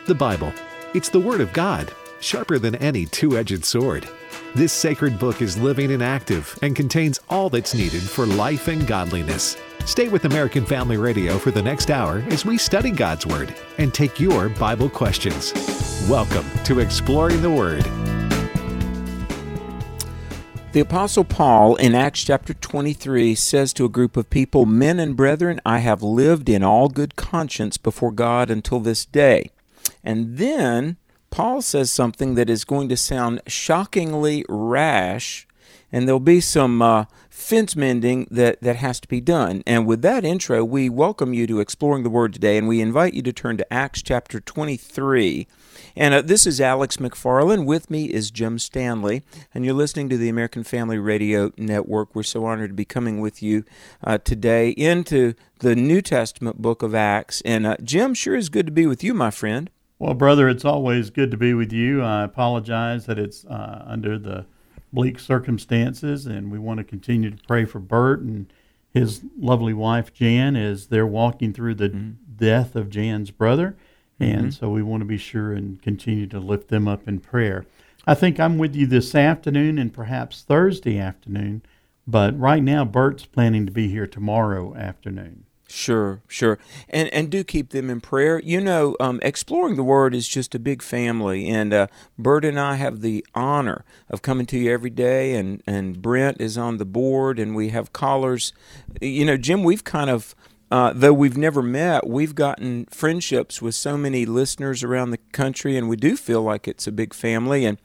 The Bible. It's the Word of God, sharper than any two-edged sword. This sacred book is living and active and contains all that's needed for life and godliness. Stay with American Family Radio for the next hour as we study God's Word and take your Bible questions. Welcome to Exploring the Word. The Apostle Paul in Acts chapter 23 says to a group of people, "Men and brethren, I have lived in all good conscience before God until this day." And then Paul says something that is going to sound shockingly rash, and there'll be some fence mending that has to be done. And with that intro, we welcome you to Exploring the Word today, and we invite you to turn to Acts chapter 23. And this is Alex McFarland. With me is Jim Stanley, and you're listening to the American Family Radio Network. We're so honored to be coming with you today into the New Testament book of Acts. And Jim, sure is good to be with you, my friend. Well, brother, it's always good to be with you. I apologize that it's under the bleak circumstances, and we want to continue to pray for Bert and his lovely wife, Jan, as they're walking through the death of Jan's brother. And so we want to be sure and continue to lift them up in prayer. I think I'm with you this afternoon and perhaps Thursday afternoon, but right now Bert's planning to be here tomorrow afternoon. Sure. And do keep them in prayer. You know, Exploring the Word is just a big family, and Bert and I have the honor of coming to you every day, and Brent is on the board, and we have callers. You know, Jim, we've kind of, though we've never met, we've gotten friendships with so many listeners around the country, and we do feel like it's a big family. And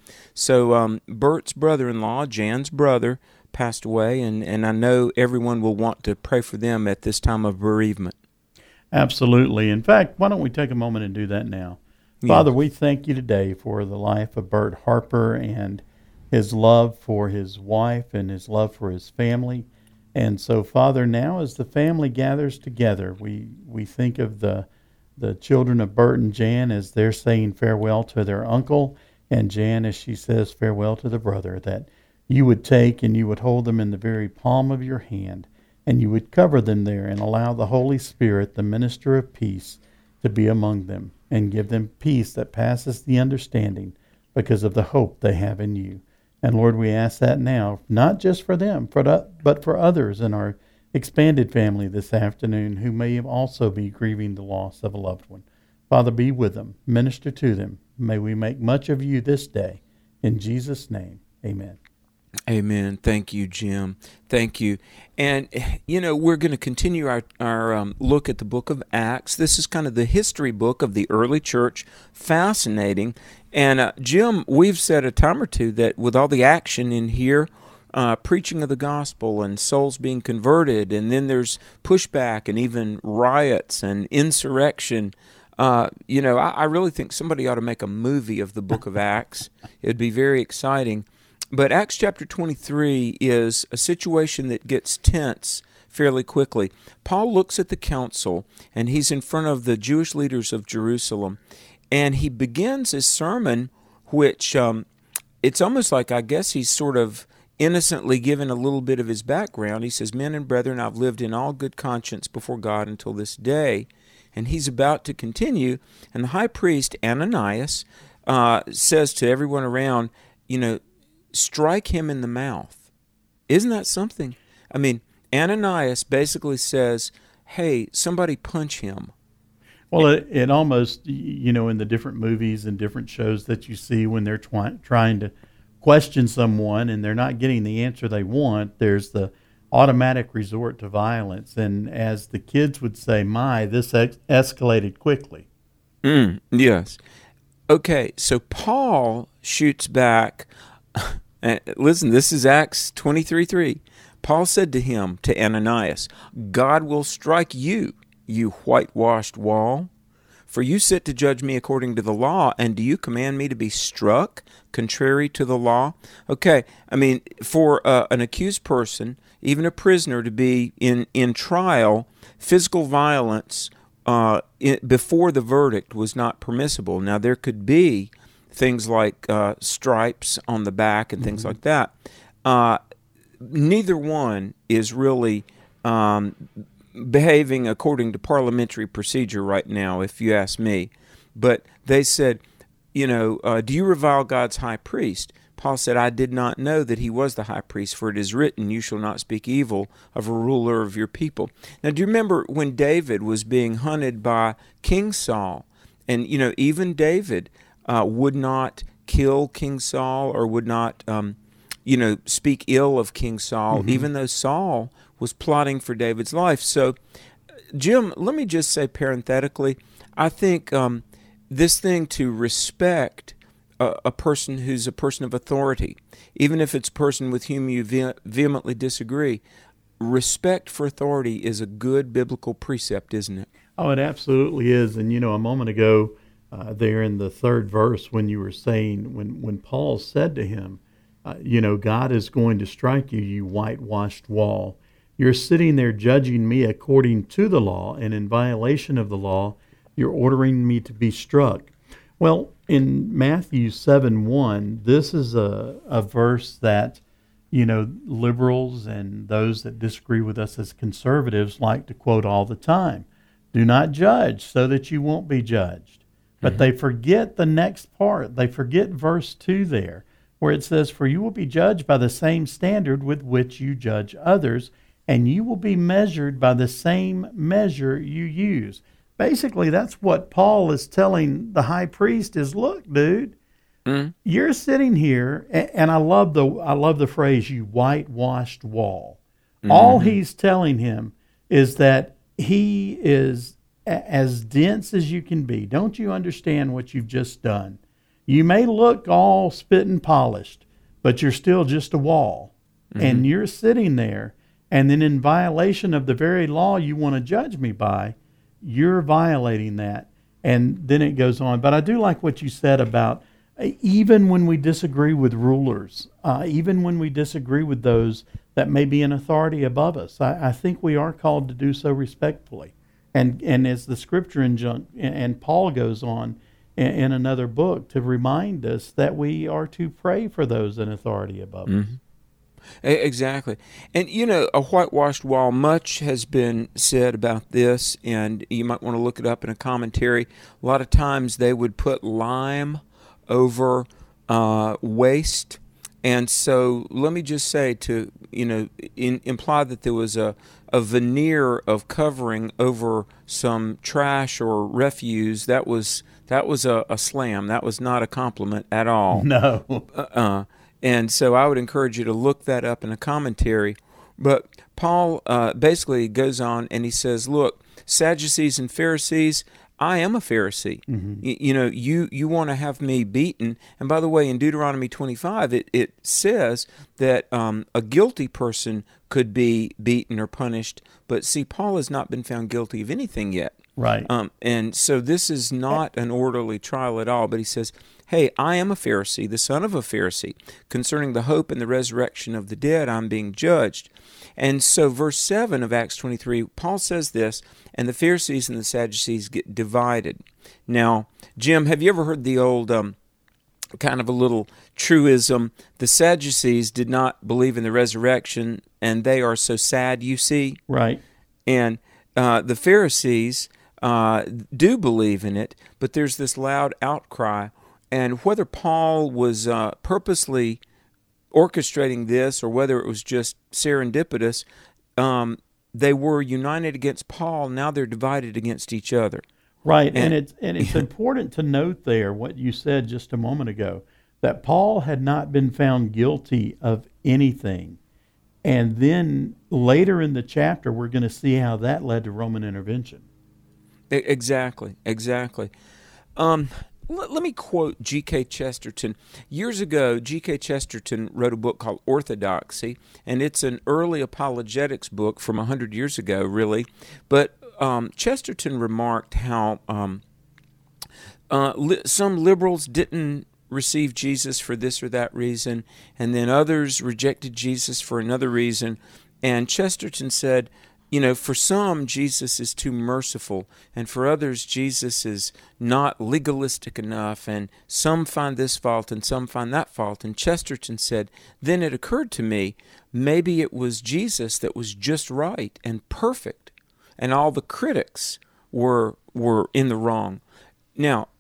so Bert's brother-in-law, Jan's brother, passed away, and I know everyone will want to pray for them at this time of bereavement. Absolutely. In fact, why don't we take a moment and do that now? Yes. Father, we thank you today for the life of Bert Harper and his love for his wife and his love for his family. And so, Father, now as the family gathers together, we think of the children of Bert and Jan as they're saying farewell to their uncle, and Jan as she says farewell to the brother, that you would take and you would hold them in the very palm of your hand, and you would cover them there and allow the Holy Spirit, the minister of peace, to be among them and give them peace that passes the understanding because of the hope they have in you. And Lord, we ask that now, not just for them, but for others in our expanded family this afternoon who may also be grieving the loss of a loved one. Father, be with them, minister to them. May we make much of you this day. In Jesus' name, amen. Amen. Thank you, Jim. Thank you. And, you know, we're going to continue our look at the book of Acts. This is kind of the history book of the early church. Fascinating. And, Jim, we've said a time or two that with all the action in here, preaching of the gospel and souls being converted, and then there's pushback and even riots and insurrection. You know, I really think somebody ought to make a movie of the book of Acts. It would be very exciting. But Acts chapter 23 is a situation that gets tense fairly quickly. Paul looks at the council, and he's in front of the Jewish leaders of Jerusalem, and he begins his sermon, which it's almost like, I guess he's sort of innocently given a little bit of his background. He says, "Men and brethren, I've lived in all good conscience before God until this day." And he's about to continue, and the high priest, Ananias, says to everyone around, you know, strike him in the mouth. Isn't that something? I mean, Ananias basically says, hey, somebody punch him. Well, it almost, you know, in the different movies and different shows that you see when they're trying to question someone and they're not getting the answer they want, there's the automatic resort to violence. And as the kids would say, this escalated quickly. Yes. Okay, so Paul shoots back. Listen, this is Acts 23:3. Paul said to him, to Ananias, "God will strike you, you whitewashed wall. For you sit to judge me according to the law, and do you command me to be struck contrary to the law?" Okay, I mean, for an accused person, even a prisoner, to be in trial, physical violence before the verdict was not permissible. Now, there could be things like stripes on the back and things like that. Neither one is really behaving according to parliamentary procedure right now, if you ask me. But They said, do you revile God's high priest? Paul said, I did not know that he was the high priest, for it is written, you shall not speak evil of a ruler of your people. Now, do you remember when David was being hunted by King Saul? And, even David would not kill King Saul or would not, speak ill of King Saul, even though Saul was plotting for David's life. So, Jim, let me just say parenthetically, I think this thing to respect a person who's a person of authority, even if it's a person with whom you vehemently disagree, respect for authority is a good biblical precept, isn't it? Oh, it absolutely is. And, a moment ago there in the third verse when you were saying, when Paul said to him, God is going to strike you, you whitewashed wall. You're sitting there judging me according to the law, and in violation of the law, you're ordering me to be struck. Well, in Matthew 7:1, this is a verse that, liberals and those that disagree with us as conservatives like to quote all the time. Do not judge so that you won't be judged. But they forget the next part. They forget verse 2 there, where it says, for you will be judged by the same standard with which you judge others, and you will be measured by the same measure you use. Basically, that's what Paul is telling the high priest is, look, dude, you're sitting here, and I love the phrase, you whitewashed wall. All he's telling him is that he is as dense as you can be. Don't you understand what you've just done? You may look all spit and polished, but you're still just a wall. And you're sitting there, and then in violation of the very law you want to judge me by, you're violating that. And then it goes on. But I do like what you said about even when we disagree with rulers, even when we disagree with those that may be in authority above us, I think we are called to do so respectfully. And as the scripture and Paul goes on in another book to remind us that we are to pray for those in authority above us. Exactly. And, a whitewashed wall, much has been said about this, and you might want to look it up in a commentary. A lot of times they would put lime over waste. And so let me just say to, imply that there was a veneer of covering over some trash or refuse. That was a slam. That was not a compliment at all. No. And so I would encourage you to look that up in a commentary. But Paul basically goes on and he says, look, Sadducees and Pharisees, I am a Pharisee. You want to have me beaten. And by the way, in Deuteronomy 25, it says that a guilty person could be beaten or punished. But see, Paul has not been found guilty of anything yet. Right. And so this is not an orderly trial at all. But he says, hey, I am a Pharisee, the son of a Pharisee. Concerning the hope and the resurrection of the dead, I'm being judged. And so verse 7 of Acts 23, Paul says this, and the Pharisees and the Sadducees get divided. Now, Jim, have you ever heard the old kind of a little truism? The Sadducees did not believe in the resurrection, and they are so sad, you see. Right. And the Pharisees do believe in it, but there's this loud outcry. And whether Paul was purposely orchestrating this or whether it was just serendipitous, they were united against Paul. Now they're divided against each other. Right, and it's important to note there what you said just a moment ago, that Paul had not been found guilty of anything. And then later in the chapter, we're going to see how that led to Roman intervention. Exactly. Let me quote G.K. Chesterton. Years ago, G.K. Chesterton wrote a book called Orthodoxy, and it's an early apologetics book from 100 years ago, really. But Chesterton remarked how some liberals didn't receive Jesus for this or that reason, and then others rejected Jesus for another reason. And Chesterton said, for some, Jesus is too merciful, and for others, Jesus is not legalistic enough, and some find this fault and some find that fault. And Chesterton said, then it occurred to me, maybe it was Jesus that was just right and perfect, and all the critics were in the wrong. Now,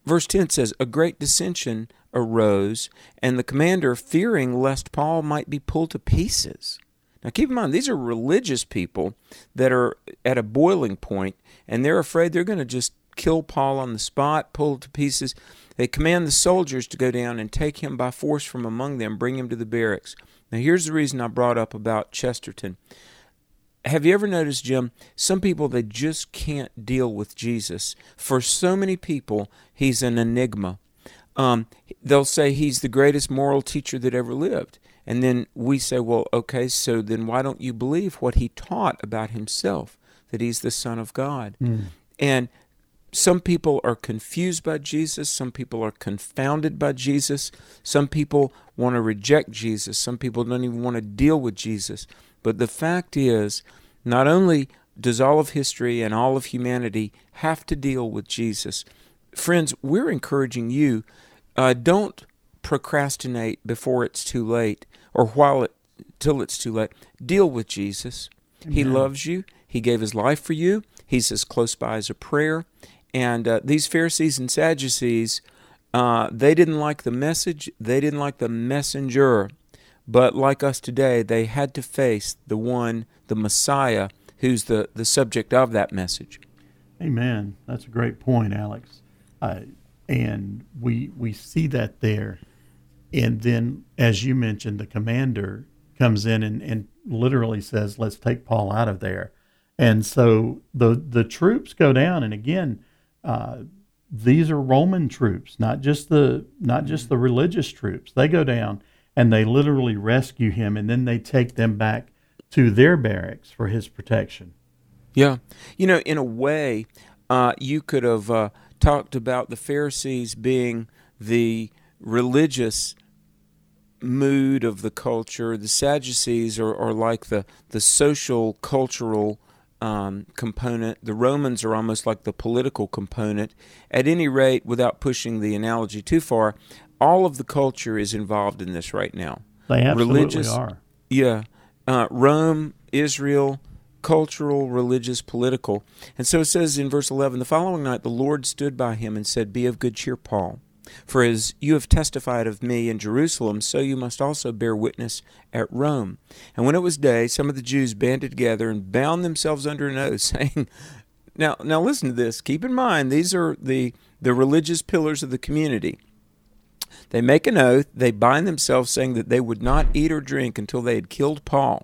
verse 10 says, a great dissension arose, and the commander, fearing lest Paul might be pulled to pieces. Now keep in mind, these are religious people that are at a boiling point, and they're afraid they're going to just kill Paul on the spot, pull to pieces. They command the soldiers to go down and take him by force from among them, bring him to the barracks. Now here's the reason I brought up about Chesterton. Have you ever noticed, Jim, some people, they just can't deal with Jesus. For so many people, he's an enigma. They'll say he's the greatest moral teacher that ever lived. And then we say, well, okay, so then why don't you believe what he taught about himself, that he's the Son of God? And some people are confused by Jesus. Some people are confounded by Jesus. Some people want to reject Jesus. Some people don't even want to deal with Jesus. But the fact is, not only does all of history and all of humanity have to deal with Jesus, friends, we're encouraging you, don't procrastinate before it's too late or till it's too late. Deal with Jesus. Amen. He loves you. He gave his life for you. He's as close by as a prayer. And these Pharisees and Sadducees, they didn't like the message. They didn't like the messenger. But like us today, they had to face the one, the Messiah, who's the subject of that message. Amen. That's a great point, Alex. And we see that there. And then, as you mentioned, the commander comes in and literally says, let's take Paul out of there. And so the troops go down. And again, these are Roman troops, not just the religious troops. They go down and they literally rescue him, and then they take them back to their barracks for his protection. Yeah. You know, in a way, you could have talked about the Pharisees being the religious mood of the culture. The Sadducees are like the social, cultural component. The Romans are almost like the political component. At any rate, without pushing the analogy too far, all of the culture is involved in this right now. They absolutely are. Yeah. Rome, Israel, cultural, religious, political. And so it says in verse 11, the following night the Lord stood by him and said, be of good cheer, Paul. For as you have testified of me in Jerusalem, so you must also bear witness at Rome. And when it was day, some of the Jews banded together and bound themselves under an oath, saying, Now listen to this. Keep in mind, these are the religious pillars of the community. They make an oath, they bind themselves, saying that they would not eat or drink until they had killed Paul.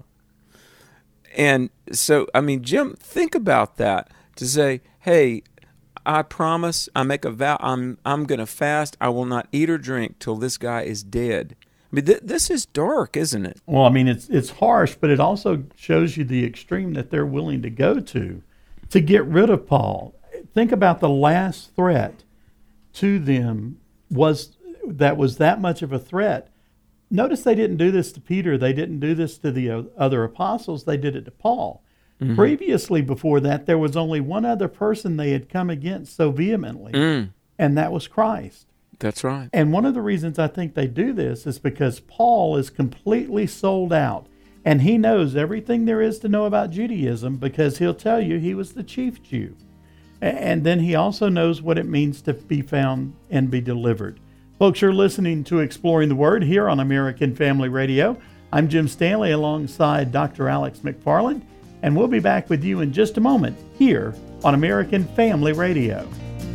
And so, I mean, Jim, think about that, to say, hey, I promise, I make a vow, I'm going to fast, I will not eat or drink till this guy is dead. I mean, this is dark, isn't it? Well, I mean, it's harsh, but it also shows you the extreme that they're willing to go to get rid of Paul. Think about the last threat to them was that much of a threat. Notice they didn't do this to Peter. They didn't do this to the other apostles. They did it to Paul. Mm-hmm. Previously, before that, there was only one other person they had come against so vehemently, and that was Christ. That's right. And one of the reasons I think they do this is because Paul is completely sold out, and he knows everything there is to know about Judaism because he'll tell you he was the chief Jew. And then he also knows what it means to be found and be delivered. Folks, you're listening to Exploring the Word here on American Family Radio. I'm Jim Stanley alongside Dr. Alex McFarland, and we'll be back with you in just a moment here on American Family Radio.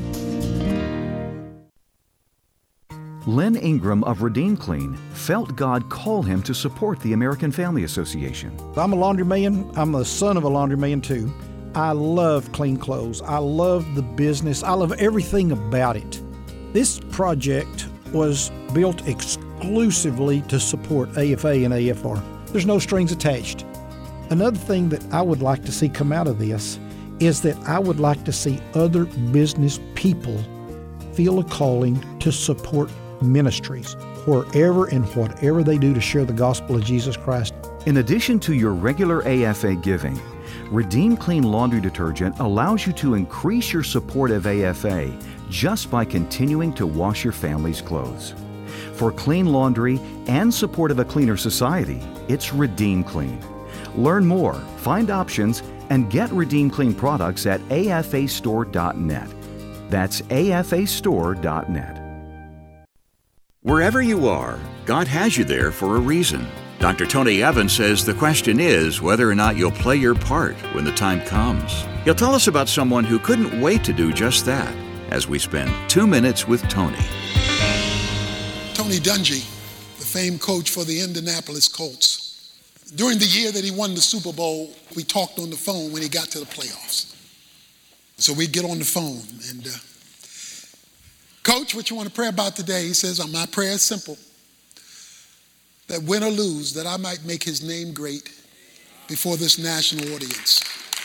Len Ingram of Redeem Clean felt God call him to support the American Family Association. I'm a laundryman. I'm the son of a laundryman too. I love clean clothes. I love the business. I love everything about it. This project was built exclusively to support AFA and AFR. There's no strings attached. Another thing that I would like to see come out of this is that I would like to see other business people feel a calling to support ministries wherever and whatever they do to share the gospel of Jesus Christ. In addition to your regular AFA giving, Redeem Clean Laundry Detergent allows you to increase your support of AFA just by continuing to wash your family's clothes. For clean laundry and support of a cleaner society, it's Redeem Clean. Learn more, find options, and get Redeem Clean products at afastore.net. That's afastore.net. Wherever you are, God has you there for a reason. Dr. Tony Evans says the question is whether or not you'll play your part when the time comes. He'll tell us about someone who couldn't wait to do just that as we spend 2 minutes with Tony. Tony Dungy, the famed coach for the Indianapolis Colts. During the year that he won the Super Bowl, we talked on the phone when he got to the playoffs. So we'd get on the phone and, Coach, what you want to pray about today? He says, my prayer is simple. That win or lose, that I might make his name great before this national audience.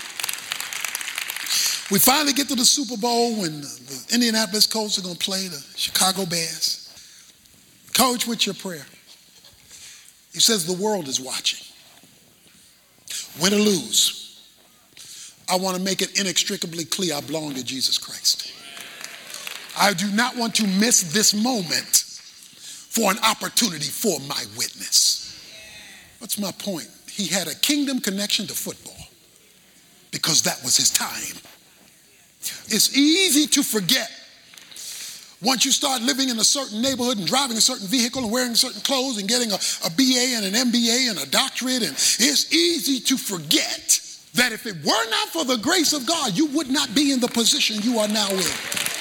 We finally get to the Super Bowl when the Indianapolis Colts are going to play the Chicago Bears. Coach, what's your prayer? He says, the world is watching. Win or lose, I want to make it inextricably clear I belong to Jesus Christ. I do not want to miss this moment for an opportunity for my witness. What's my point? He had a kingdom connection to football because that was his time. It's easy to forget once you start living in a certain neighborhood and driving a certain vehicle and wearing certain clothes and getting a BA and an MBA and a doctorate, and it's easy to forget that if it were not for the grace of God, you would not be in the position you are now in.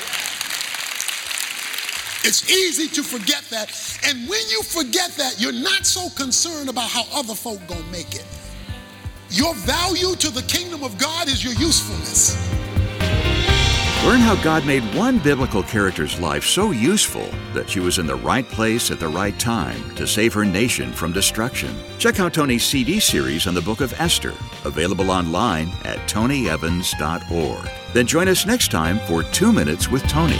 It's easy to forget that. And when you forget that, you're not so concerned about how other folk gonna make it. Your value to the kingdom of God is your usefulness. Learn how God made one biblical character's life so useful that she was in the right place at the right time to save her nation from destruction. Check out Tony's CD series on the book of Esther, available online at tonyevans.org. Then join us next time for 2 Minutes with Tony.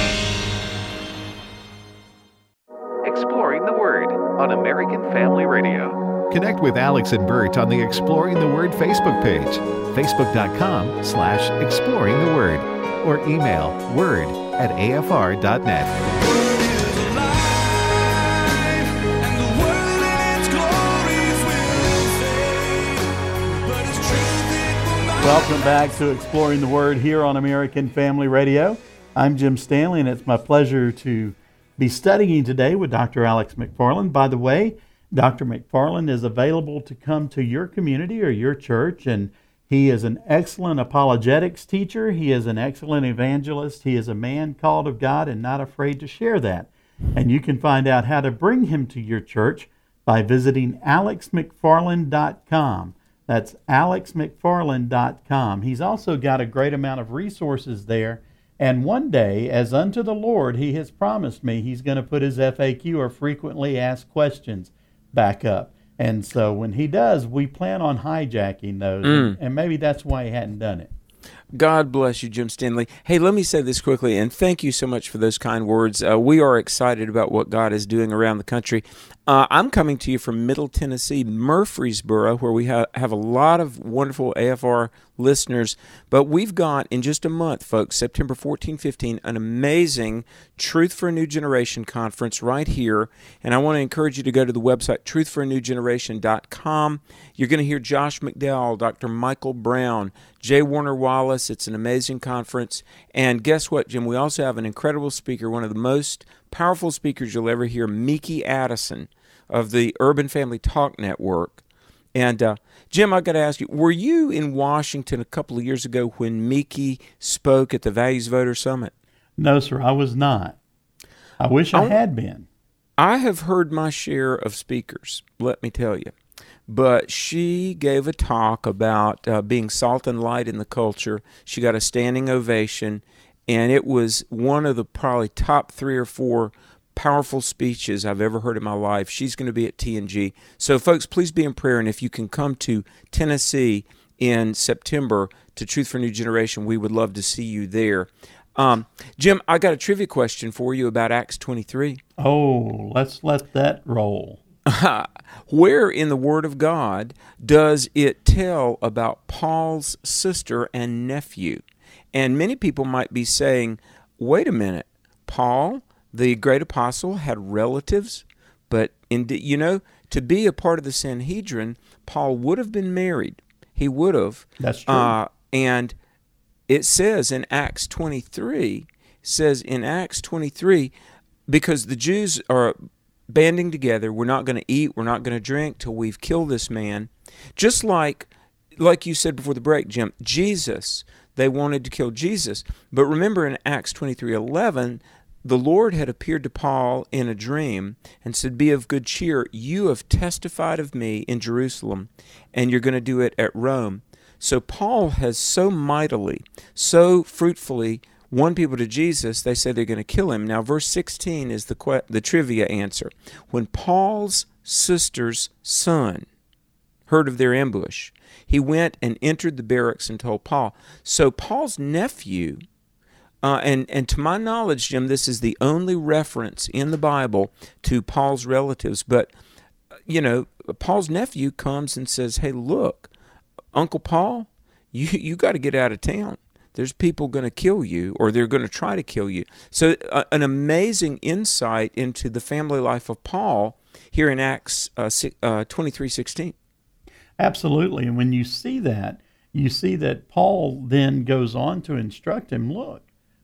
Exploring the Word on American Family Radio. Connect with Alex and Bert on the Exploring the Word Facebook page, facebook.com/exploring the word, or email word@afr.net. Welcome back to Exploring the Word here on American Family Radio. I'm Jim Stanley, and it's my pleasure to be studying today with Dr. Alex McFarland. By the way, Dr. McFarland is available to come to your community or your church, and he is an excellent apologetics teacher. He is an excellent evangelist. He is a man called of God and not afraid to share that. And you can find out how to bring him to your church by visiting alexmcfarland.com. That's alexmcfarland.com. He's also got a great amount of resources there. And one day, as unto the Lord, he has promised me he's going to put his FAQ, or frequently asked questions, back up. And so when he does, we plan on hijacking those. And maybe that's why he hadn't done it. God bless you, Jim Stanley. Hey, let me say this quickly, and thank you so much for those kind words. We are excited about what God is doing around the country. I'm coming to you from Middle Tennessee, Murfreesboro, where we have a lot of wonderful AFR listeners. But we've got, in just a month, folks, September 14, 15, an amazing Truth for a New Generation conference right here. And I want to encourage you to go to the website, truthforanewgeneration.com. You're going to hear Josh McDowell, Dr. Michael Brown, J. Warner Wallace. It's an amazing conference. And guess what, Jim? We also have an incredible speaker, one of the most powerful speakers you'll ever hear, Miki Addison of the Urban Family Talk Network. And Jim, I've got to ask you, were you in Washington a couple of years ago when Miki spoke at the Values Voter Summit? No, sir, I was not. I wish I had been. I have heard my share of speakers, let me tell you. But she gave a talk about being salt and light in the culture. She got a standing ovation, and it was one of the probably top 3 or 4 powerful speeches I've ever heard in my life. She's going to be at TNG. So, folks, please be in prayer, and if you can come to Tennessee in September to Truth for a New Generation, we would love to see you there. Jim, I got a trivia question for you about Acts 23. Oh, let's let that roll. Where in the Word of God does it tell about Paul's sister and nephew? And many people might be saying, wait a minute, Paul, the great apostle, had relatives, but to be a part of the Sanhedrin, Paul would have been married. He would have. That's true. And it says in Acts 23 says in Acts 23, because the Jews are banding together, we're not going to eat, we're not going to drink till we've killed this man. Just like you said before the break, Jim, Jesus, they wanted to kill Jesus. But remember in Acts 23:11, the Lord had appeared to Paul in a dream and said, "Be of good cheer. You have testified of me in Jerusalem, and you're going to do it at Rome." So Paul has so mightily, so fruitfully won people to Jesus, they say they're going to kill him. Now, verse 16 is the trivia answer. When Paul's sister's son heard of their ambush, he went and entered the barracks and told Paul. So Paul's nephew, and to my knowledge, Jim, this is the only reference in the Bible to Paul's relatives, but, Paul's nephew comes and says, "Hey, look, Uncle Paul, you got to get out of town. There's people going to kill you, or they're going to try to kill you." So an amazing insight into the family life of Paul here in Acts 23:16. Absolutely. And when you see that Paul then goes on to instruct him, look,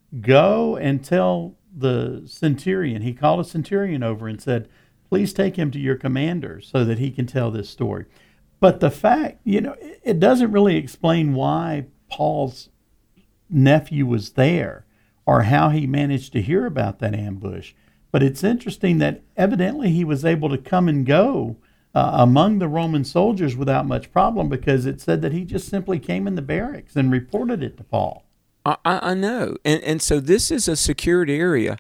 go and tell the centurion. He called a centurion over and said, "Please take him to your commander so that he can tell this story." But the fact, it doesn't really explain why Paul's nephew was there or how he managed to hear about that ambush. But it's interesting that evidently he was able to come and go among the Roman soldiers without much problem, because it said that he just simply came in the barracks and reported it to Paul. I know. And so this is a secured area.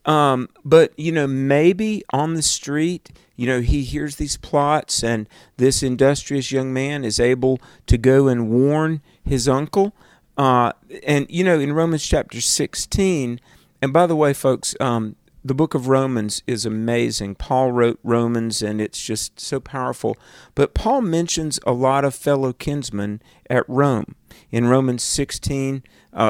But, maybe on the street, he hears these plots, and this industrious young man is able to go and warn his uncle. And, in Romans chapter 16, and by the way, folks, the book of Romans is amazing. Paul wrote Romans, and it's just so powerful. But Paul mentions a lot of fellow kinsmen at Rome in Romans 16,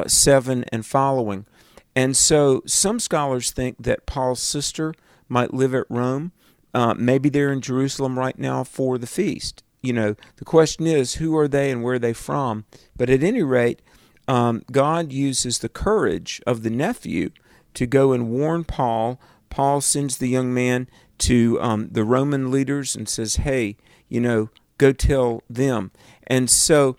7 and following. And so some scholars think that Paul's sister might live at Rome. Maybe they're in Jerusalem right now for the feast. The question is, who are they and where are they from? But at any rate, God uses the courage of the nephew to go and warn Paul. Paul sends the young man to the Roman leaders and says, "Hey, go tell them." And so,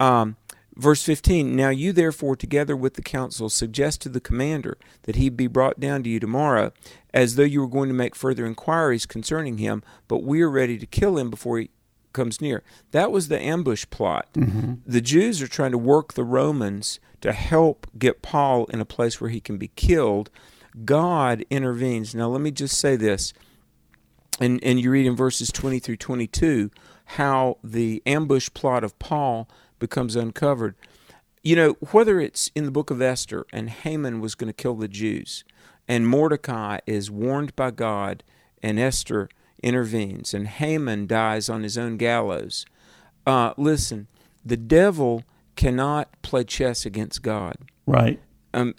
verse 15, "Now you therefore together with the council suggest to the commander that he be brought down to you tomorrow, as though you were going to make further inquiries concerning him, but we are ready to kill him before he comes near." That was the ambush plot. Mm-hmm. The Jews are trying to work the Romans to help get Paul in a place where he can be killed. God intervenes. Now let me just say this, and you read in verses 20 through 22 how the ambush plot of Paul becomes uncovered. Whether it's in the book of Esther, and Haman was going to kill the Jews, and Mordecai is warned by God, and Esther intervenes, and Haman dies on his own gallows. Listen, the devil cannot play chess against God. Right. And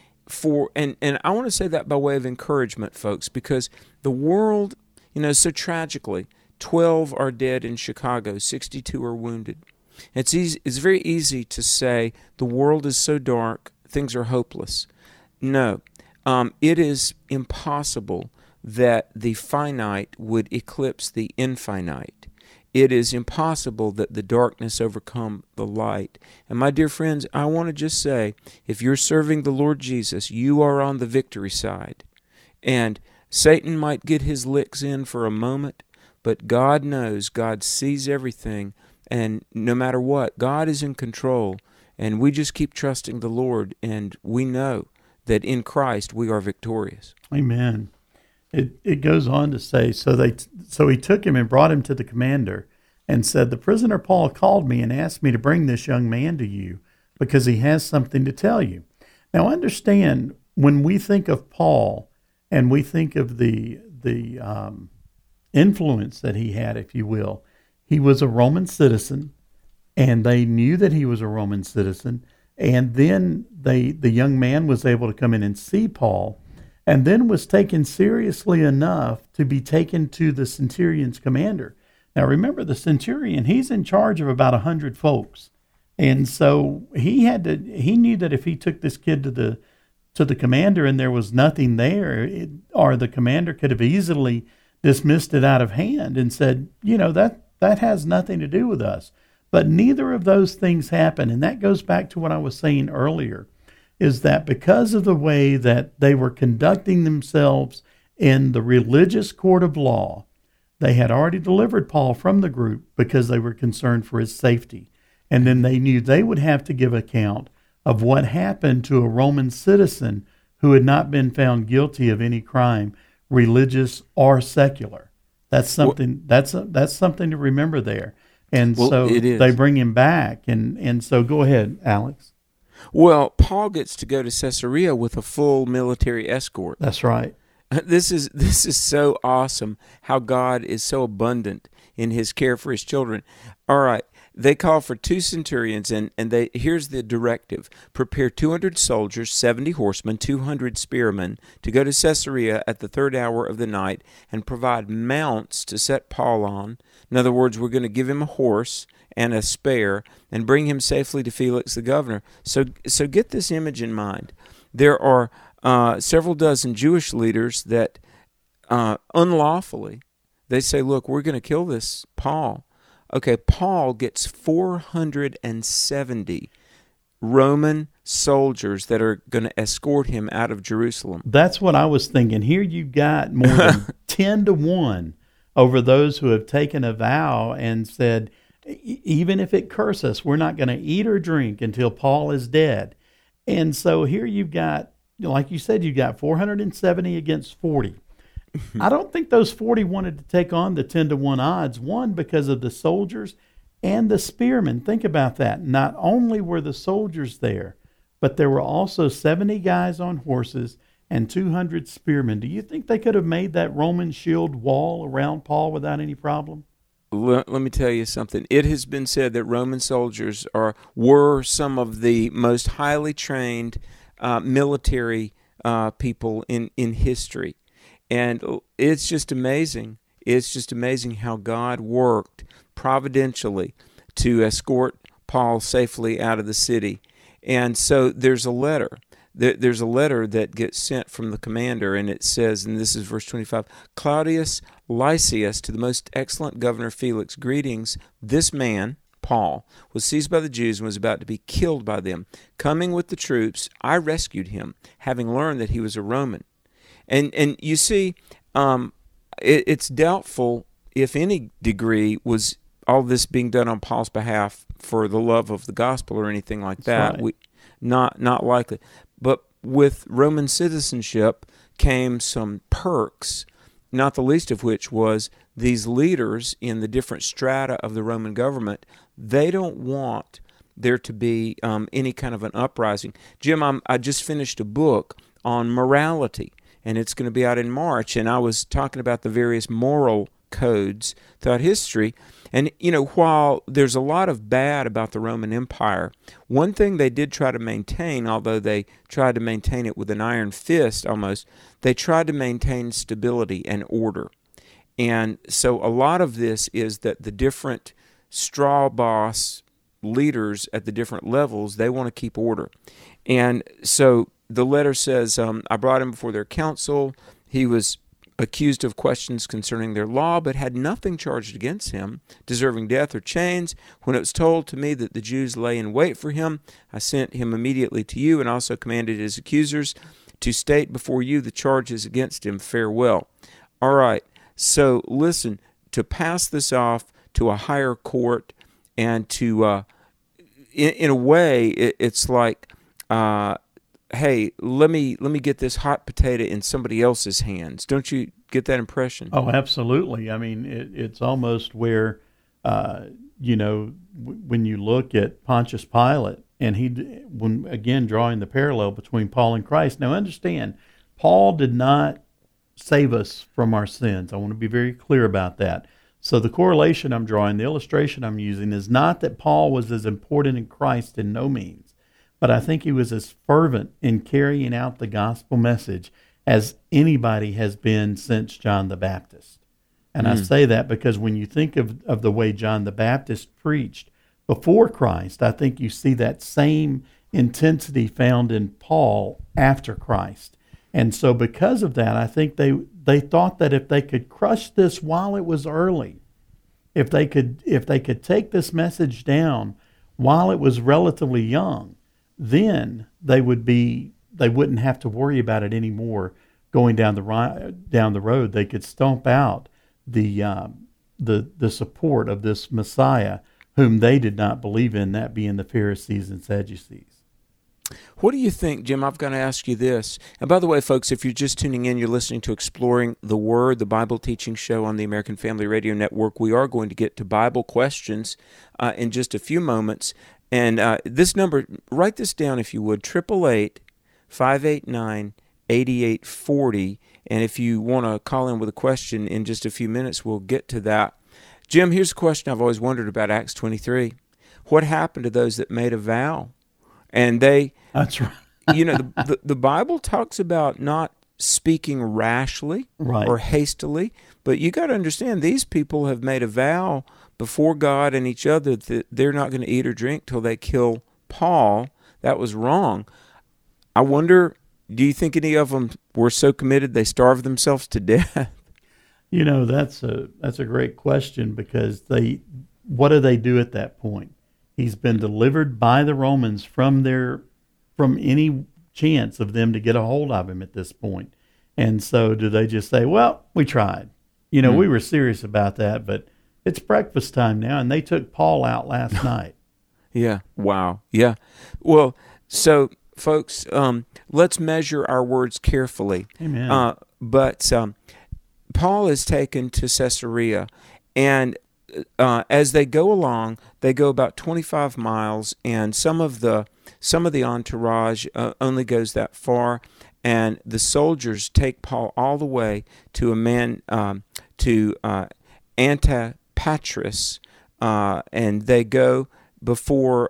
I want to say that by way of encouragement, folks, because the world, so tragically, 12 are dead in Chicago, 62 are wounded. It's very easy to say the world is so dark, things are hopeless. No, it is impossible that the finite would eclipse the infinite. It is impossible that the darkness overcome the light. And my dear friends, I want to just say, if you're serving the Lord Jesus, you are on the victory side. And Satan might get his licks in for a moment, but God knows, God sees everything, and no matter what, God is in control, and we just keep trusting the Lord, and we know that in Christ we are victorious. Amen. It goes on to say, so he took him and brought him to the commander and said, "The prisoner Paul called me and asked me to bring this young man to you because he has something to tell you." Now understand, when we think of Paul and we think of the influence that he had, if you will, he was a Roman citizen, and they knew that he was a Roman citizen, and then the young man was able to come in and see Paul, and then was taken seriously enough to be taken to the centurion's commander. Now remember, the centurion, he's in charge of about 100 folks. And so he knew that if he took this kid to to the commander and there was nothing there, or the commander could have easily dismissed it out of hand and said, that has nothing to do with us. But neither of those things happen. And that goes back to what I was saying earlier, is that because of the way that they were conducting themselves in the religious court of law, they had already delivered Paul from the group because they were concerned for his safety. And then they knew they would have to give account of what happened to a Roman citizen who had not been found guilty of any crime, religious or secular. That's something. That's something to remember there. And so they bring him back, and so go ahead, Alex. Well, Paul gets to go to Caesarea with a full military escort. That's right. This is so awesome. How God is so abundant in His care for His children. All right. They call for 2 centurions, and here's the directive. Prepare 200 soldiers, 70 horsemen, 200 spearmen to go to Caesarea at the 3rd hour of the night and provide mounts to set Paul on. In other words, we're going to give him a horse and a spare and bring him safely to Felix the governor. So get this image in mind. There are several dozen Jewish leaders that unlawfully, they say, look, we're going to kill this Paul. Okay, Paul gets 470 Roman soldiers that are going to escort him out of Jerusalem. That's what I was thinking. Here you've got more than 10 to 1 over those who have taken a vow and said, even if it curse us, we're not going to eat or drink until Paul is dead. And so here you've got, like you said, you've got 470 against 40. I don't think those 40 wanted to take on the 10 to 1 odds. One, because of the soldiers and the spearmen. Think about that. Not only were the soldiers there, but there were also 70 guys on horses and 200 spearmen. Do you think they could have made that Roman shield wall around Paul without any problem? Let me tell you something. It has been said that Roman soldiers were some of the most highly trained military people in history. And it's just amazing. It's just amazing how God worked providentially to escort Paul safely out of the city. And so there's a letter. There's a letter that gets sent from the commander, and it says, and this is verse 25, Claudius Lysias, to the most excellent governor Felix, greetings. This man, Paul, was seized by the Jews and was about to be killed by them. Coming with the troops, I rescued him, having learned that he was a Roman. And you see, it's doubtful if any degree was all this being done on Paul's behalf for the love of the gospel or anything like that. Right. Not likely. But with Roman citizenship came some perks, not the least of which was these leaders in the different strata of the Roman government, they don't want there to be any kind of an uprising. Jim, I just finished a book on morality, and it's going to be out in March, and I was talking about the various moral codes throughout history. And, while there's a lot of bad about the Roman Empire, one thing they did try to maintain, although they tried to maintain it with an iron fist almost, they tried to maintain stability and order. And so a lot of this is that the different straw boss leaders at the different levels, they want to keep order. And so the letter says, I brought him before their council. He was accused of questions concerning their law, but had nothing charged against him, deserving death or chains. When it was told to me that the Jews lay in wait for him, I sent him immediately to you and also commanded his accusers to state before you the charges against him. Farewell. All right, so listen, to pass this off to a higher court and to, in a way, it's like, hey, let me get this hot potato in somebody else's hands. Don't you get that impression? Oh, absolutely. I mean, it's almost where, when you look at Pontius Pilate, and again, drawing the parallel between Paul and Christ. Now, understand, Paul did not save us from our sins. I want to be very clear about that. So the correlation I'm drawing, the illustration I'm using, is not that Paul was as important in Christ in no means, but I think he was as fervent in carrying out the gospel message as anybody has been since John the Baptist. And I say that because when you think of the way John the Baptist preached before Christ, I think you see that same intensity found in Paul after Christ. And so because of that, I think they thought that if they could crush this while it was early, if they could take this message down while it was relatively young, then they wouldn't have to worry about it anymore going down the road. They could stomp out the support of this Messiah whom they did not believe in, that being the Pharisees and Sadducees. What do you think, Jim? I've got to ask you this. And by the way, folks, if you're just tuning in, you're listening to Exploring the Word, the Bible teaching show on the American Family Radio Network. We are going to get to Bible questions in just a few moments. And this number, write this down if you would, 888-589-8840. And if you want to call in with a question in just a few minutes, we'll get to that. Jim, here's a question I've always wondered about Acts 23. What happened to those that made a vow? And that's right. The Bible talks about not speaking rashly or hastily, but you got to understand these people have made a vow before God and each other that they're not going to eat or drink till they kill Paul. That was wrong. I wonder, do you think any of them were so committed they starved themselves to death? That's a great question, because what do they do at that point? He's been delivered by the Romans from any chance of them to get a hold of him at this point. And so do they just say, well, we tried. We were serious about that, but it's breakfast time now, and they took Paul out last night. Yeah. Wow. Yeah. Well, so, folks, let's measure our words carefully. Amen. But Paul is taken to Caesarea, and as they go along, they go about 25 miles, and some of the entourage only goes that far, and the soldiers take Paul all the way to a man to Antipatris, and they go before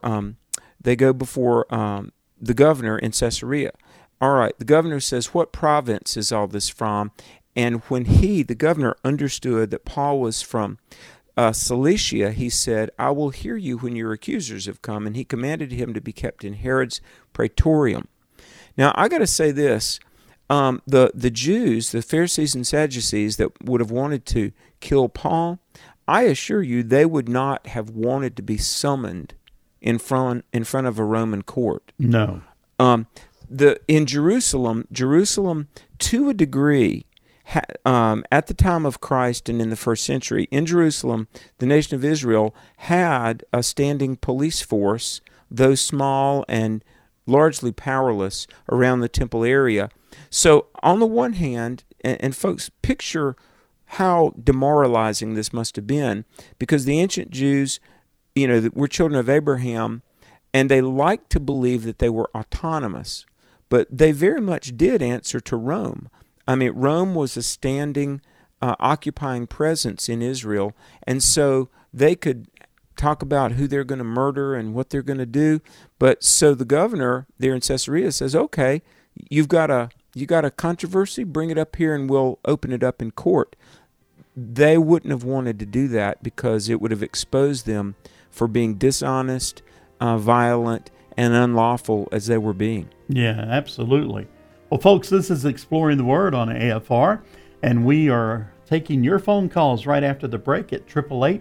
the governor in Caesarea. All right, the governor says, "What province is all this from?" And when the governor, understood that Paul was from Cilicia, he said, "I will hear you when your accusers have come." And he commanded him to be kept in Herod's praetorium. Now, I got to say this. The Jews, the Pharisees and Sadducees that would have wanted to kill Paul, I assure you they would not have wanted to be summoned in front of a Roman court. No. In Jerusalem, to a degree, at the time of Christ and in the first century, in Jerusalem, the nation of Israel had a standing police force, though small and largely powerless, around the temple area. So on the one hand, and folks, picture how demoralizing this must have been, because the ancient Jews, were children of Abraham, and they liked to believe that they were autonomous, but they very much did answer to Rome. I mean, Rome was a standing, occupying presence in Israel, and so they could talk about who they're going to murder and what they're going to do. But so the governor there in Caesarea says, "Okay, you got a controversy, bring it up here and we'll open it up in court." They wouldn't have wanted to do that because it would have exposed them for being dishonest, violent, and unlawful as they were being. Yeah, absolutely. Well, folks, this is Exploring the Word on AFR, and we are taking your phone calls right after the break at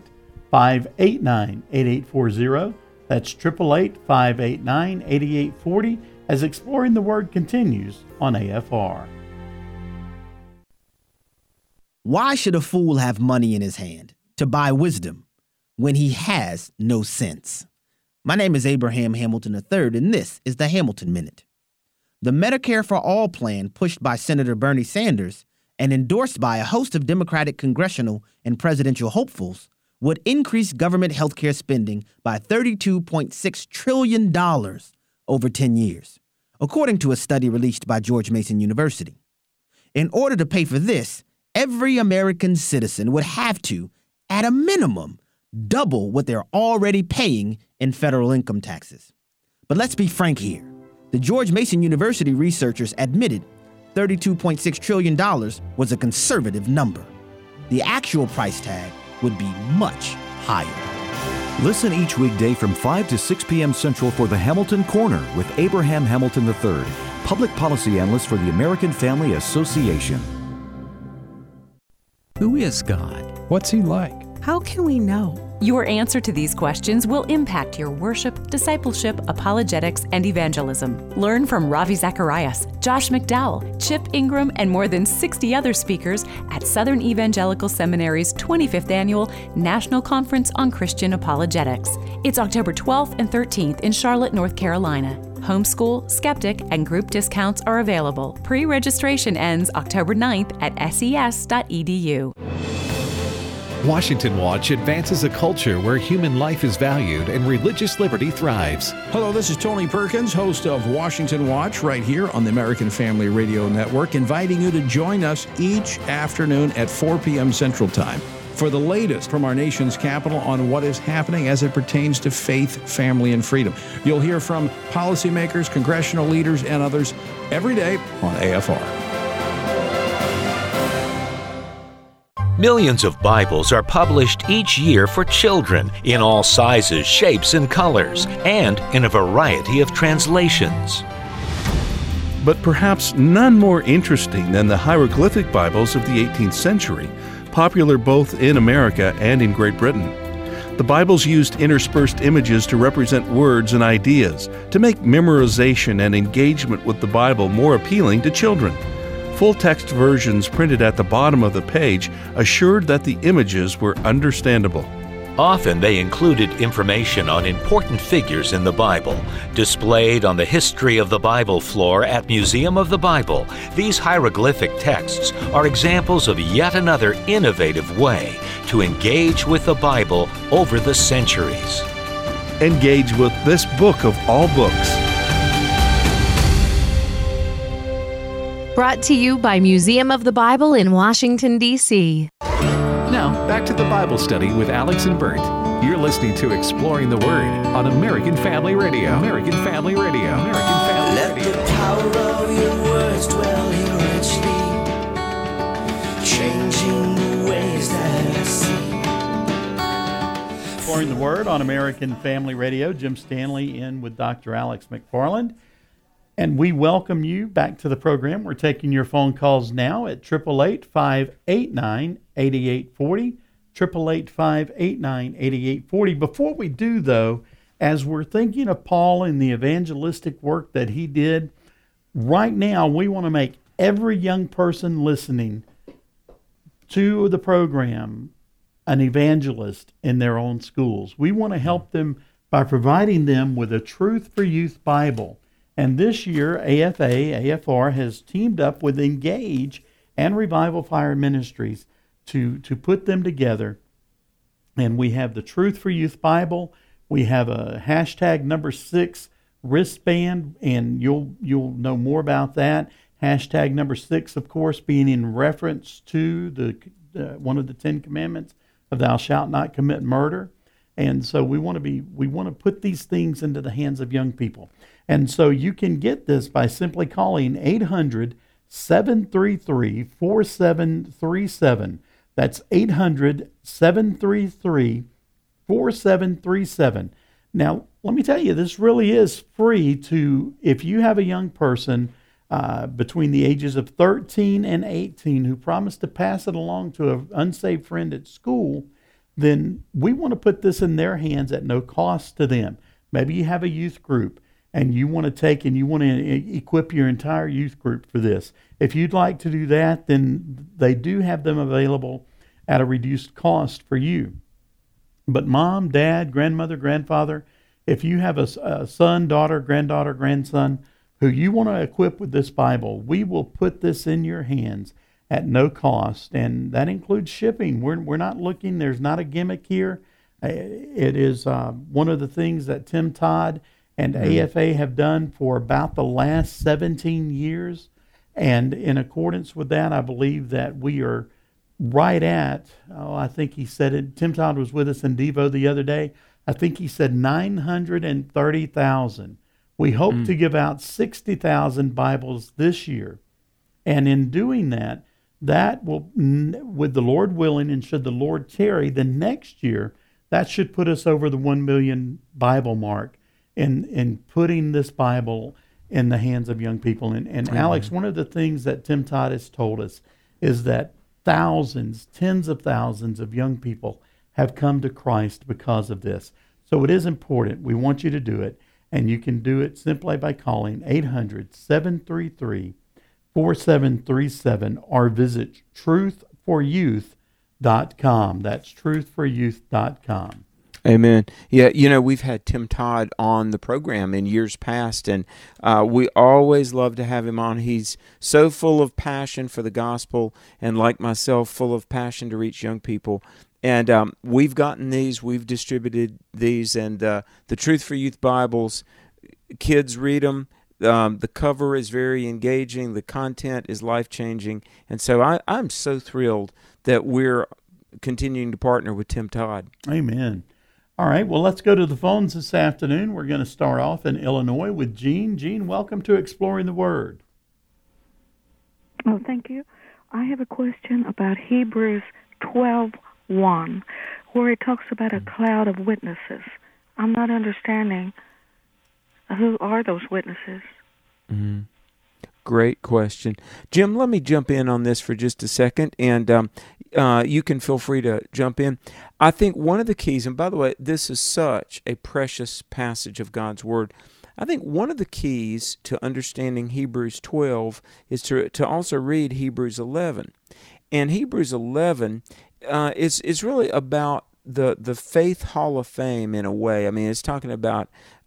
888-589-8840. That's 888-589-8840 as Exploring the Word continues on AFR. Why should a fool have money in his hand to buy wisdom when he has no sense? My name is Abraham Hamilton III, and this is the Hamilton Minute. The Medicare for All plan, pushed by Senator Bernie Sanders and endorsed by a host of Democratic congressional and presidential hopefuls, would increase government health care spending by $32.6 trillion over 10 years, according to a study released by George Mason University. In order to pay for this, every American citizen would have to, at a minimum, double what they're already paying in federal income taxes. But let's be frank here. The George Mason University researchers admitted $32.6 trillion was a conservative number. The actual price tag would be much higher. Listen each weekday from 5 to 6 p.m. Central for the Hamilton Corner with Abraham Hamilton III, Public Policy Analyst for the American Family Association. Who is God? What's He like? How can we know? Your answer to these questions will impact your worship, discipleship, apologetics, and evangelism. Learn from Ravi Zacharias, Josh McDowell, Chip Ingram, and more than 60 other speakers at Southern Evangelical Seminary's 25th Annual National Conference on Christian Apologetics. It's October 12th and 13th in Charlotte, North Carolina. Homeschool, skeptic, and group discounts are available. Pre-registration ends October 9th at ses.edu. Washington Watch advances a culture where human life is valued and religious liberty thrives. Hello, this is Tony Perkins, host of Washington Watch, right here on the American Family Radio Network, inviting you to join us each afternoon at 4 p.m. Central Time for the latest from our nation's capital on what is happening as it pertains to faith, family, and freedom. You'll hear from policymakers, congressional leaders, and others every day on AFR. Millions of Bibles are published each year for children in all sizes, shapes, and colors, and in a variety of translations. But perhaps none more interesting than the hieroglyphic Bibles of the 18th century, popular both in America and in Great Britain. The Bibles used interspersed images to represent words and ideas, to make memorization and engagement with the Bible more appealing to children. Full-text versions printed at the bottom of the page assured that the images were understandable. Often they included information on important figures in the Bible. Displayed on the History of the Bible floor at Museum of the Bible, these hieroglyphic texts are examples of yet another innovative way to engage with the Bible over the centuries. Engage with this book of all books. Brought to you by Museum of the Bible in Washington, D.C. Now, back to the Bible study with Alex and Bert. You're listening to Exploring the Word on American Family Radio. American Family Radio. American Family Radio. Let the power of your words dwell here richly, changing the ways that I see. Exploring the Word on American Family Radio. Jim Stanley in with Dr. Alex McFarland. And we welcome you back to the program. We're taking your phone calls now at 888-589-8840, 888-589-8840. Before we do, though, as we're thinking of Paul and the evangelistic work that he did, right now we want to make every young person listening to the program an evangelist in their own schools. We want to help them by providing them with a Truth for Youth Bible. And this year, AFR has teamed up with Engage and Revival Fire Ministries to put them together. And we have the Truth for Youth Bible. We have a hashtag number 6 wristband, and you'll know more about that. Hashtag number 6, of course, being in reference to the one of the 10 commandments of thou shalt not commit murder. And so we want to put these things into the hands of young people. And so you can get this by simply calling 800-733-4737. That's 800-733-4737. Now, let me tell you, this really is free if you have a young person between the ages of 13 and 18 who promised to pass it along to an unsaved friend at school, then we want to put this in their hands at no cost to them. Maybe you have a youth group and you want to equip your entire youth group for this. If you'd like to do that, then they do have them available at a reduced cost for you. But mom, dad, grandmother, grandfather, if you have a son, daughter, granddaughter, grandson who you want to equip with this Bible, we will put this in your hands at no cost, and that includes shipping. We're not looking, there's not a gimmick here. It is one of the things that Tim Todd and AFA have done for about the last 17 years. And in accordance with that, I believe that we are right at, I think he said it, Tim Todd was with us in Devo the other day. I think he said 930,000. We hope to give out 60,000 Bibles this year. And in doing that, that will, with the Lord willing, and should the Lord tarry, the next year, That should put us over the 1 million Bible mark in putting this Bible in the hands of young people. And Alex, one of the things that Tim Todd has told us is that thousands, tens of thousands of young people have come to Christ because of this. So it is important. We want you to do it. And you can do it simply by calling 800-733-4737 or visit truthforyouth.com. That's truthforyouth.com. Amen. Yeah, we've had Tim Todd on the program in years past, and we always love to have him on. He's so full of passion for the gospel, and like myself, full of passion to reach young people. And we've gotten these, we've distributed these, and the Truth for Youth Bibles, kids read them. The cover is very engaging. The content is life-changing. And so I'm so thrilled that we're continuing to partner with Tim Todd. Amen. All right, well, let's go to the phones this afternoon. We're going to start off in Illinois with Jean. Jean, welcome to Exploring the Word. Oh, thank you. I have a question about Hebrews 12:1, where it talks about a cloud of witnesses. I'm not understanding who are those witnesses. Mm-hmm. Great question. Jim, let me jump in on this for just a second, and you can feel free to jump in. I think one of the keys, and by the way, this is such a precious passage of God's Word. I think one of the keys to understanding Hebrews 12 is to also read Hebrews 11. And Hebrews 11 is really about the Faith Hall of Fame in a way. I mean, it's talking about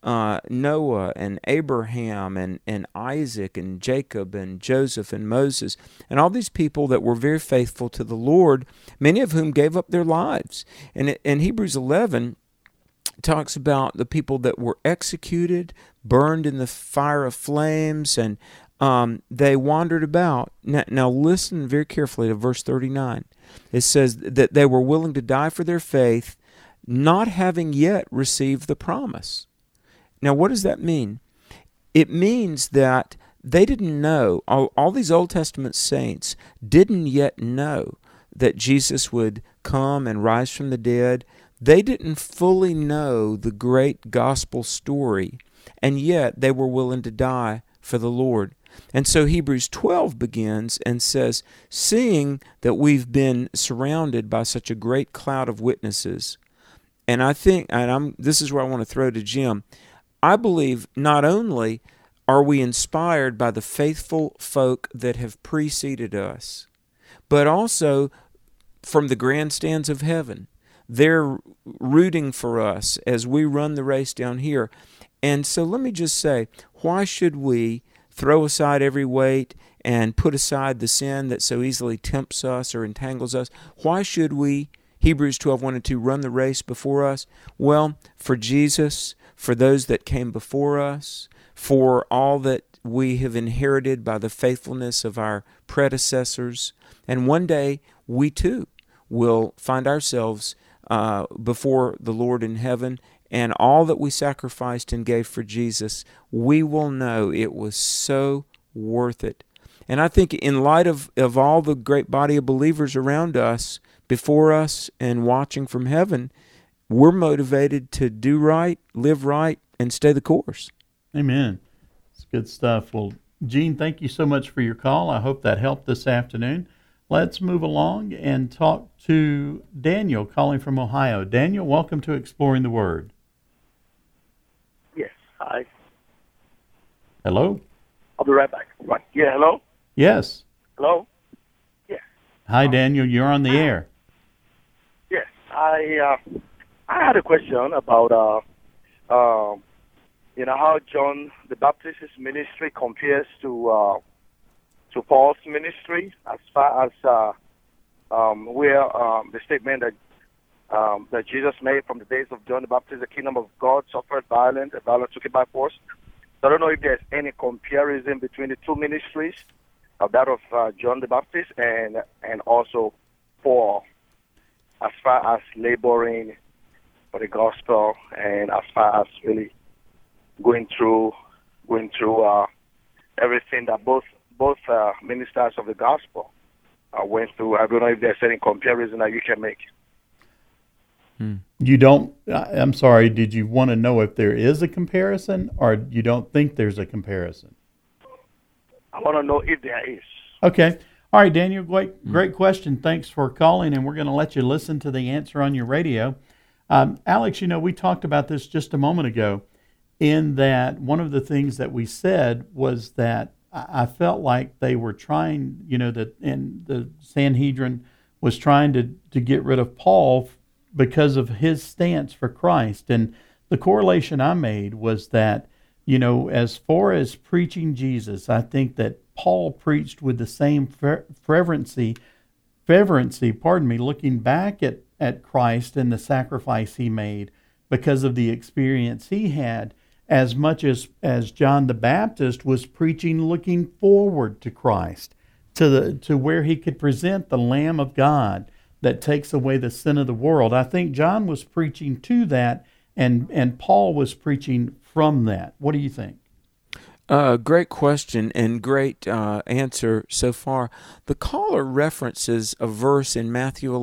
Noah and Abraham and Isaac and Jacob and Joseph and Moses and all these people that were very faithful to the Lord, many of whom gave up their lives. And Hebrews 11 talks about the people that were executed, burned in the fire of flames, and they wandered about. Now listen very carefully to verse 39. It says that they were willing to die for their faith, not having yet received the promise. Now, what does that mean? It means that they didn't know, all these Old Testament saints didn't yet know that Jesus would come and rise from the dead. They didn't fully know the great gospel story, and yet they were willing to die for the Lord. And so Hebrews 12 begins and says, seeing that we've been surrounded by such a great cloud of witnesses, and I think, this is where I want to throw to Jim, I believe not only are we inspired by the faithful folk that have preceded us, but also from the grandstands of heaven. They're rooting for us as we run the race down here. And so let me just say, why should we throw aside every weight and put aside the sin that so easily tempts us or entangles us? Why should we, Hebrews 12:1 and 2, run the race before us? Well, for Jesus, for those that came before us, for all that we have inherited by the faithfulness of our predecessors. And one day, we too will find ourselves before the Lord in heaven, and all that we sacrificed and gave for Jesus, we will know it was so worth it. And I think in light of all the great body of believers around us, before us, and watching from heaven, we're motivated to do right, live right, and stay the course. Amen. It's good stuff. Well, Gene, thank you so much for your call. I hope that helped this afternoon. Let's move along and talk to Daniel calling from Ohio. Daniel, welcome to Exploring the Word. Yes, hi. Hello? I'll be right back. Right. Yeah, hello? Yes. Hello? Yeah. Hi, Daniel. You're on the air. Yes. I had a question about, how John the Baptist's ministry compares to Paul's ministry, as far as where the statement that Jesus made from the days of John the Baptist, the kingdom of God suffered violence, and violence took it by force. So I don't know if there's any comparison between the two ministries, that of John the Baptist and also Paul, as far as laboring for the gospel and as far as really going through everything that both ministers of the gospel went through. I don't know if there's any comparison that you can make. You don't, I'm sorry, did you want to know if there is a comparison, or you don't think there's a comparison? I want to know if there is. Okay. All right, Daniel, great question. Thanks for calling, and we're going to let you listen to the answer on your radio. Alex, we talked about this just a moment ago, in that one of the things that we said was that I felt like they were trying, and the Sanhedrin was trying to get rid of Paul because of his stance for Christ. And the correlation I made was that, as far as preaching Jesus, I think that Paul preached with the same fervency, looking back at Christ and the sacrifice he made because of the experience he had, as much as John the Baptist was preaching looking forward to Christ, to where he could present the Lamb of God that takes away the sin of the world. I think John was preaching to that, and Paul was preaching from that. What do you think? Great question and great answer so far. The caller references a verse in Matthew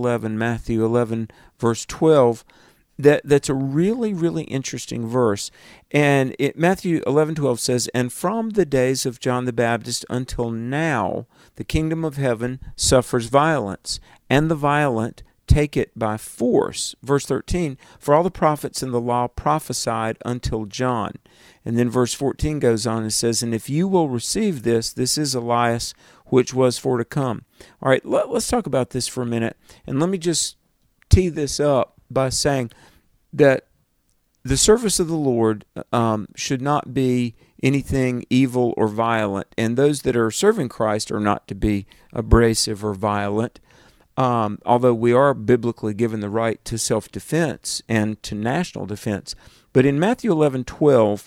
11 verse 12, that's a really, really interesting verse. And Matthew 11:12 says, "And from the days of John the Baptist until now, the kingdom of heaven suffers violence, and the violent take it by force." Verse 13, "For all the prophets in the law prophesied until John." And then verse 14 goes on and says, "And if you will receive this is Elias, which was for to come." All right, let's talk about this for a minute. And let me just tee this up by saying that the service of the Lord should not be anything evil or violent. And those that are serving Christ are not to be abrasive or violent. Although we are biblically given the right to self-defense and to national defense. But in Matthew 11:12,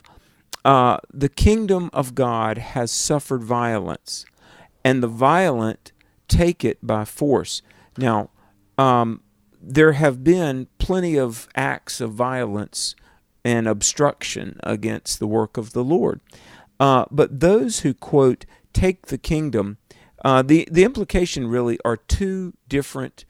the kingdom of God has suffered violence, and the violent take it by force. Now, there have been plenty of acts of violence and obstruction against the work of the Lord. But those who, quote, take the kingdom, the implication really are two different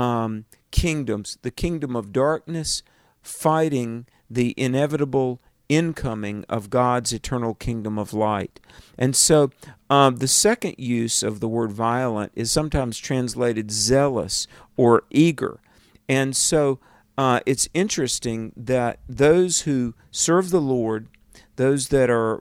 kingdoms. The kingdom of darkness fighting the inevitable incoming of God's eternal kingdom of light. And so the second use of the word violent is sometimes translated zealous or eager. And so it's interesting that those who serve the Lord, those that are,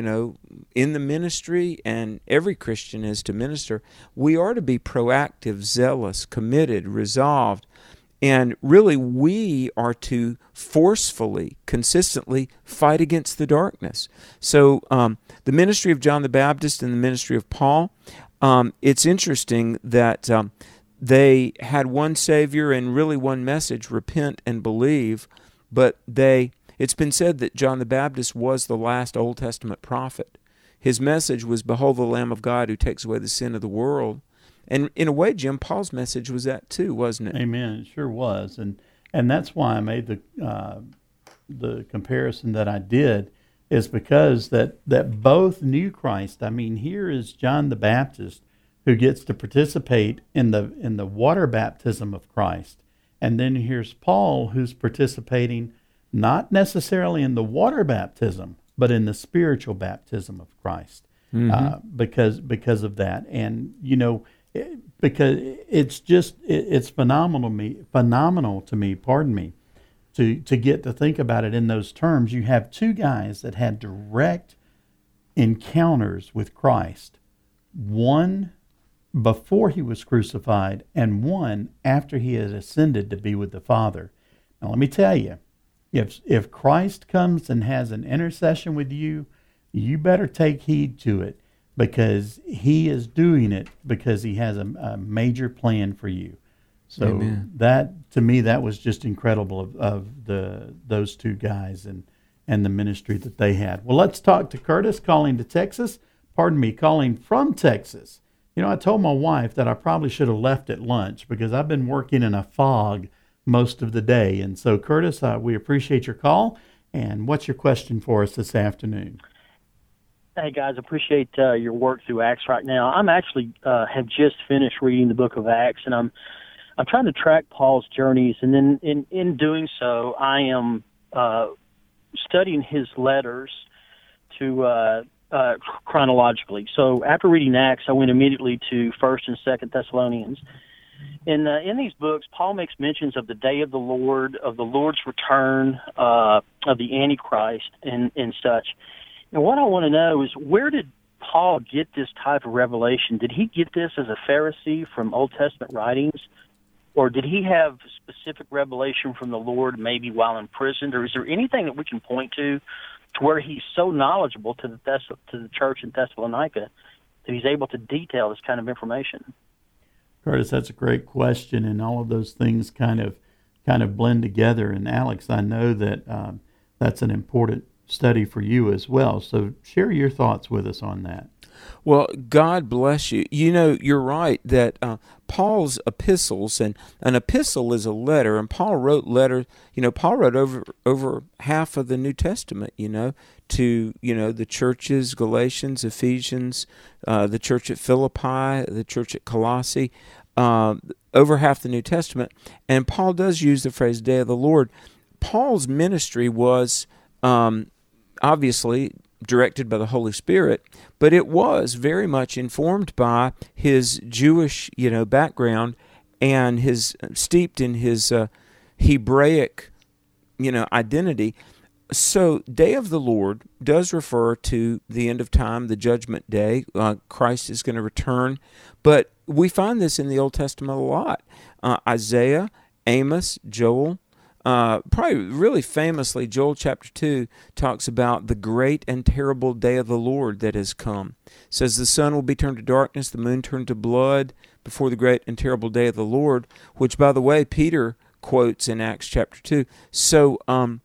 in the ministry, and every Christian is to minister, we are to be proactive, zealous, committed, resolved. And really, we are to forcefully, consistently fight against the darkness. So the ministry of John the Baptist and the ministry of Paul, it's interesting that they had one Savior and really one message, repent and believe, but it's been said that John the Baptist was the last Old Testament prophet. His message was, "Behold the Lamb of God who takes away the sin of the world." And in a way, Jim, Paul's message was that too, wasn't it? Amen. It sure was. And that's why I made the comparison that I did, is because that both knew Christ. I mean, here is John the Baptist who gets to participate in the water baptism of Christ. And then here's Paul who's participating not necessarily in the water baptism, but in the spiritual baptism of Christ, because of that. And, because it's phenomenal to me, to get to think about it in those terms. You have two guys that had direct encounters with Christ, one before he was crucified and one after he had ascended to be with the Father. Now let me tell you, if Christ comes and has an intercession with you, you better take heed to it, because he is doing it because he has a major plan for you. So Amen. That, to me, that was just incredible of those two guys and the ministry that they had. Well, let's talk to Curtis calling from Texas. I told my wife that I probably should have left at lunch because I've been working in a fog most of the day. And so, Curtis, we appreciate your call. And what's your question for us this afternoon? Hey, guys, appreciate your work through Acts right now. I'm actually have just finished reading the book of Acts, and I'm trying to track Paul's journeys, and then in doing so, I am studying his letters to chronologically. So after reading Acts, I went immediately to 1st and 2nd Thessalonians. And in these books, Paul makes mentions of the day of the Lord, of the Lord's return, of the Antichrist, and such. And what I want to know is, where did Paul get this type of revelation? Did he get this as a Pharisee from Old Testament writings? Or did he have specific revelation from the Lord maybe while imprisoned? Or is there anything that we can point to where he's so knowledgeable to the church in Thessalonica that he's able to detail this kind of information? Curtis, that's a great question, and all of those things kind of blend together. And Alex, I know that that's an important study for you as well. So share your thoughts with us on that. Well, God bless you. You know, you're right that Paul's epistles, and an epistle is a letter, and Paul wrote letters. You know, Paul wrote over half of the New Testament, to, the churches, Galatians, Ephesians, the church at Philippi, the church at Colossae, over half the New Testament. And Paul does use the phrase day of the Lord. Paul's ministry was obviously directed by the Holy Spirit, but it was very much informed by his Jewish, background, and his steeped in his Hebraic, identity. So, day of the Lord does refer to the end of time, the judgment day. Christ is going to return, but we find this in the Old Testament a lot. Isaiah, Amos, Joel. Probably really famously, Joel chapter 2 talks about the great and terrible day of the Lord that has come. It says the sun will be turned to darkness, the moon turned to blood before the great and terrible day of the Lord, which, by the way, Peter quotes in Acts chapter 2. So,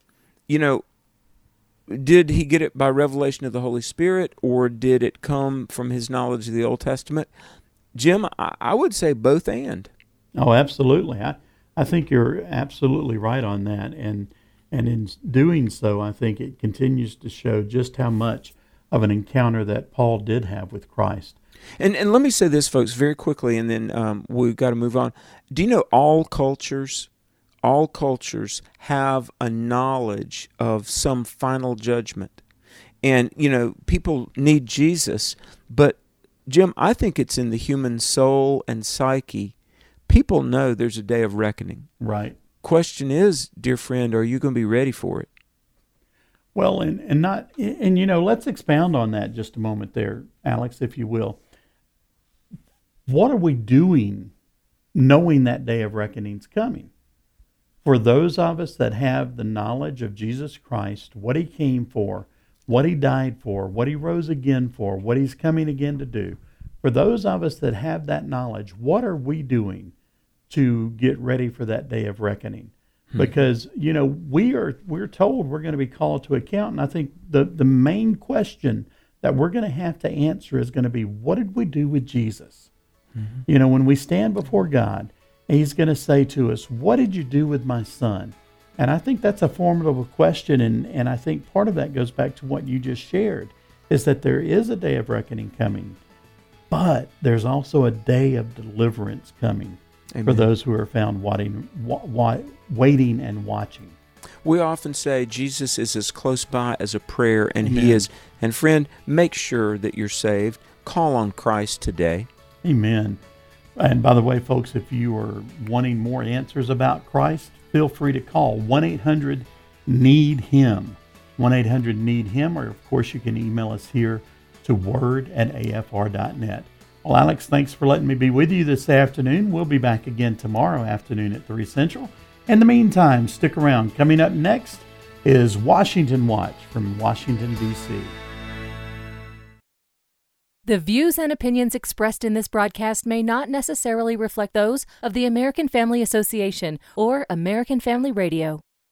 did he get it by revelation of the Holy Spirit, or did it come from his knowledge of the Old Testament? Jim, I would say both and. Oh, absolutely. I think you're absolutely right on that, and in doing so, I think it continues to show just how much of an encounter that Paul did have with Christ. And let me say this, folks, very quickly, and then we've got to move on. Do you know all cultures have a knowledge of some final judgment? And, people need Jesus, but, Jim, I think it's in the human soul and psyche. People know there's a day of reckoning. Right. Question is, dear friend, are you going to be ready for it? Well, let's expound on that just a moment there, Alex, if you will. What are we doing knowing that day of reckoning's coming? For those of us that have the knowledge of Jesus Christ, what he came for, what he died for, what he rose again for, what he's coming again to do, for those of us that have that knowledge, what are we doing to get ready for that day of reckoning? Because, we're told we're going to be called to account. And I think the main question that we're going to have to answer is going to be, what did we do with Jesus? Mm-hmm. When we stand before God, he's going to say to us, what did you do with my son? And I think that's a formidable question. And I think part of that goes back to what you just shared, is that there is a day of reckoning coming, but there's also a day of deliverance coming. Amen. For those who are found waiting and watching. We often say Jesus is as close by as a prayer, and Amen. he is. And friend, make sure that you're saved. Call on Christ today. Amen. And by the way, folks, if you are wanting more answers about Christ, feel free to call 1-800-NEED-HIM. 1-800-NEED-HIM, or of course you can email us here to word@afr.net. Well, Alex, thanks for letting me be with you this afternoon. We'll be back again tomorrow afternoon at 3 Central. In the meantime, stick around. Coming up next is Washington Watch from Washington, D.C. The views and opinions expressed in this broadcast may not necessarily reflect those of the American Family Association or American Family Radio.